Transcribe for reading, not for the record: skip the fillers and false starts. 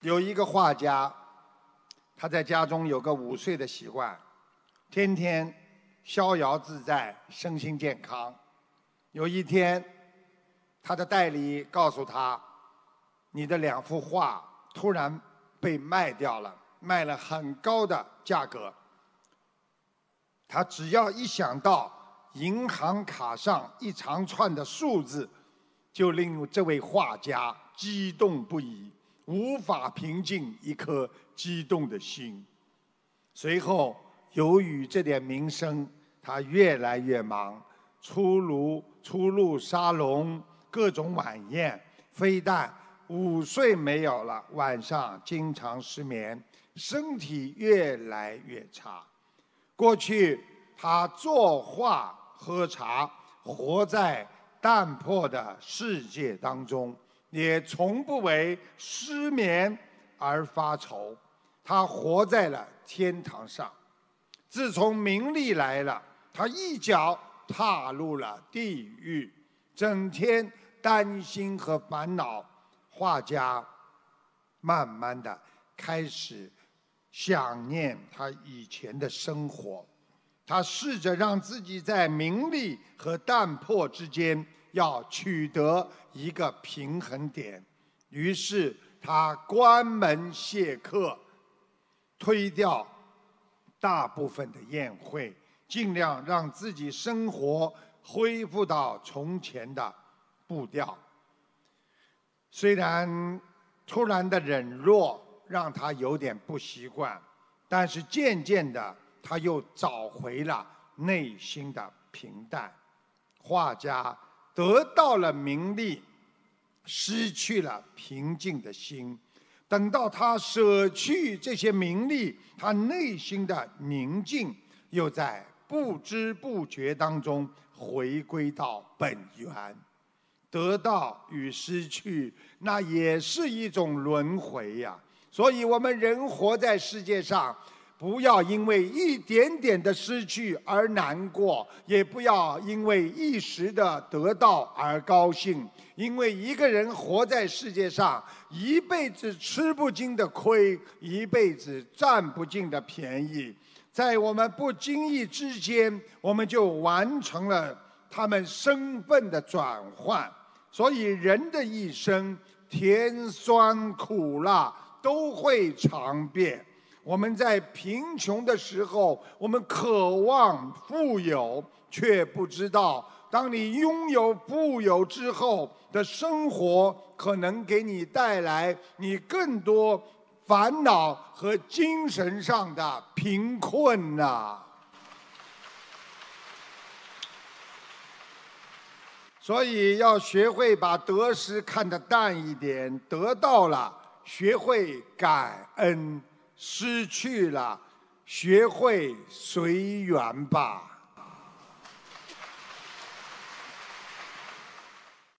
有一个画家，他在家中有个午睡的习惯，天天逍遥自在，身心健康。有一天，他的代理告诉他，你的2幅画突然被卖掉了，卖了很高的价格。他只要一想到银行卡上一长串的数字，就令这位画家激动不已，无法平静一颗激动的心。随后，由于这点名声，他越来越忙，出入沙龙，各种晚宴，非但午睡没有了，晚上经常失眠，身体越来越差。过去他作画喝茶，活在淡泊的世界当中，也从不为失眠而发愁。他活在了天堂上。自从名利来了，他一脚踏入了地狱，整天担心和烦恼。画家慢慢的开始想念他以前的生活。他试着让自己在名利和淡泊之间要取得一个平衡点，于是他关门谢客，推掉大部分的宴会，尽量让自己生活恢复到从前的步调。虽然突然的冷落让他有点不习惯，但是渐渐的他又找回了内心的平淡。画家得到了名利，失去了平静的心。等到他舍去这些名利，他内心的宁静又在不知不觉当中回归到本源。得到与失去，那也是一种轮回呀。所以我们人活在世界上，不要因为一点点的失去而难过，也不要因为一时的得到而高兴。因为一个人活在世界上，一辈子吃不尽的亏，一辈子占不尽的便宜，在我们不经意之间，我们就完成了他们身份的转换。所以人的一生，甜酸苦辣都会尝遍。我们在贫穷的时候，我们渴望富有，却不知道当你拥有富有之后的生活，可能给你带来你更多烦恼和精神上的贫困呐。所以要学会把得失看得淡一点，得到了学会感恩，失去了学会随缘吧。